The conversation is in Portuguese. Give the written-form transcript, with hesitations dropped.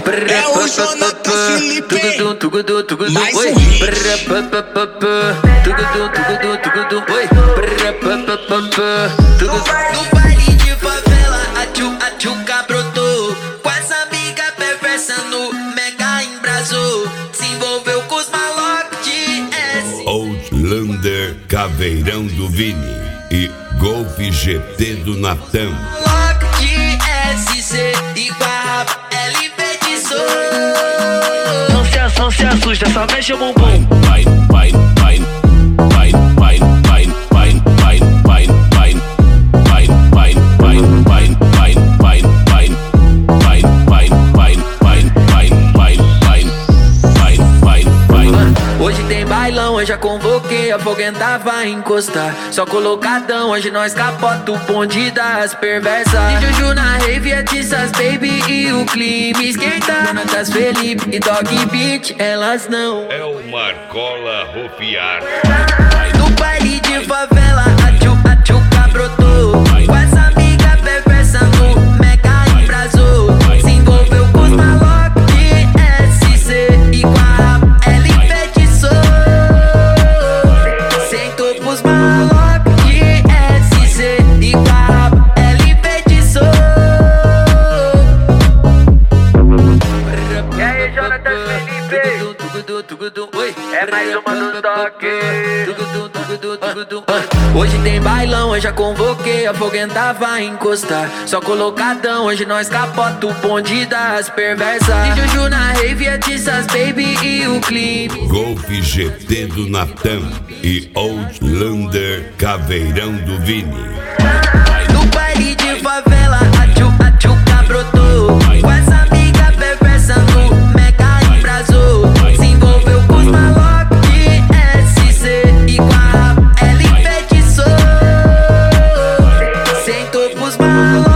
É o Jonathan Felipe. Mais oi. um hit. No baile de favela, a tchuca brotou. Com essa amiga perversa no mega embrasou. Se envolveu com os malocos de S. Outlander, Caveirão do Vini e Golf GT do Natan. Maloco de SC igual a LV de Sou. Não se assusta, só mexe o bumbum. Hoje tem bailão, eu já convoquei, a foguenta vai encostar. Só colocadão, hoje nós capota o bonde das perversas. E Juju na rave, é Tissas Baby e o clima esquenta. Jonatas Felipe e Dog Beat, elas não. É o Marcola Rofiar. No baile de favela, a tchuca brotou. Com essa amiga perversa no mega embrasou. Se envolveu com os malocos de SC igual a LV de Sou. Sentou pros malocos de SC igual a LV de Sou. E aí, Jonathan Felipe? É mais uma do toque. Hoje tem bailão, eu já convoquei, a foguenta vai encostar. Só colocadão, hoje nós capota o bonde das perversas. E Juju na rave, é Tissas Baby e o clima. Golf GT do Natan e Outlander, Caveirão do Vini. No baile de favela, a tchuca brotou. Com essa amiga perversa no mega embrasou. Se envolveu com os malocos de SC igual a LV de Sou. Sentou pros malocos